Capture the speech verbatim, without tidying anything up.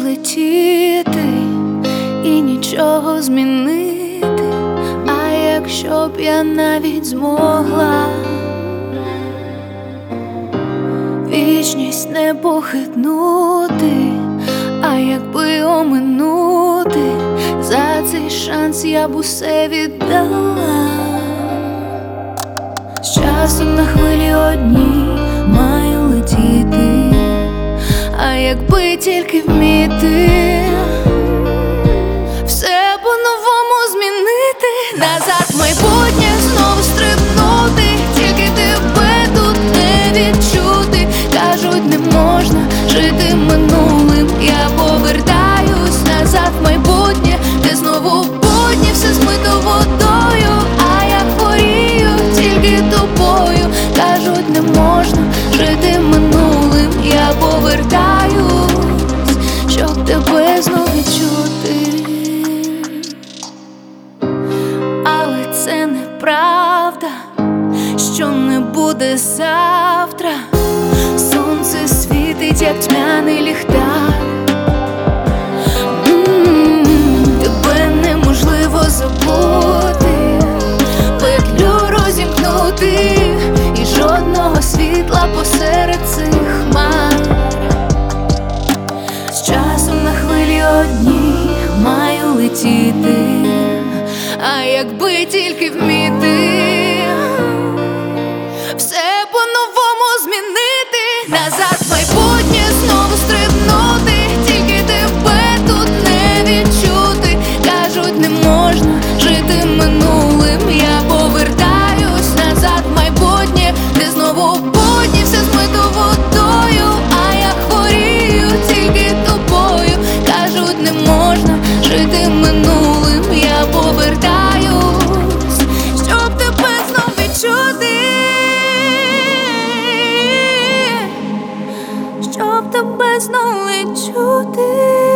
відлетіти і нічого змінити, а якщо б я навіть змогла вічність не похитнути, а якби оминути, за цей шанс я б усе віддала. З часом на хвилі одній маю летіти, а якби тільки вміти все по-новому змінити, назад в майбутнє знову стрибнути, тільки тебе тут не відчути. Кажуть, не можна жити минулим, я повертаюсь назад в майбутнє, де знову будні, все змито водою, а я хворію тільки тобою. Кажуть, не можна жити минулим, я повертаюсь, щоб тебе знов відчути. Але це неправда, що не буде завтра. Сонце світить, як тьмяний ліхтар. М-м-м, тебе неможливо забути, петлю розімкнути, і жодного світла посеред цих хмар. З часом на хвилі одній маю летіти, а якби тільки вміти все по-новому змінити, назад в майбутнє знову стрибнути, тільки тебе тут не відчути. Кажуть, не можна жити минулим, я повертаюсь назад в майбутнє, де знову будні, все змито водою, а я хворію тільки тобою. Кажуть, не можна жити минулим, я повертаюсь, щоб тебе знов відчути, щоб тебе знов відчути.